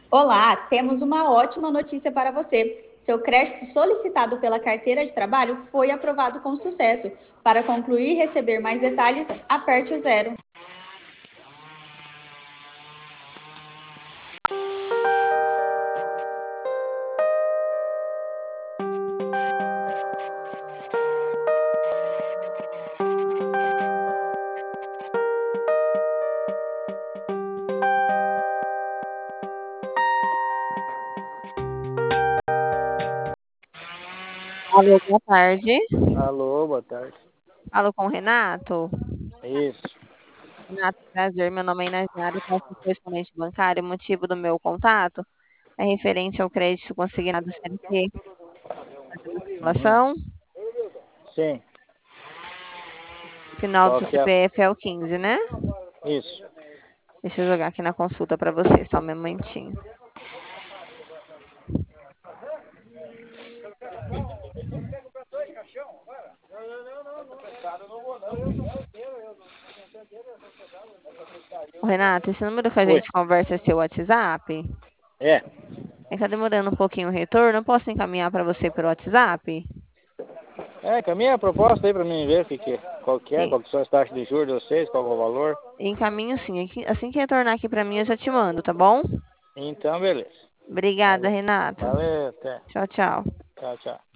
Olá, temos uma ótima notícia para você. Seu crédito solicitado pela carteira de trabalho foi aprovado com sucesso. Para concluir e receber mais detalhes, aperte o zero. Alô, boa tarde. Alô, boa tarde. Falo com o Renato. Isso. Renato, prazer. Meu nome é Inês Nara, faço correspondente bancário. O motivo do meu contato é referente ao crédito consignado CLT. Fazendo a Uhum. simulação. Sim. O final do Qual seu que é? CPF é o 15, né? Isso. Deixa eu jogar aqui na consulta para você, só um momentinho. Ô, Renato, esse número que a Oi. gente conversa é seu WhatsApp? É. É que tá demorando um pouquinho o retorno. Eu posso encaminhar para você pelo WhatsApp? Caminha a proposta aí pra mim ver qual que é, Sim. qual que são as taxas de juros de vocês, qual que é o valor. Encaminho sim. Assim que retornar aqui para mim, eu já te mando, tá bom? Então, beleza. Obrigada, Valeu. Renato. Valeu, até. Tchau, tchau. Tchau, tchau.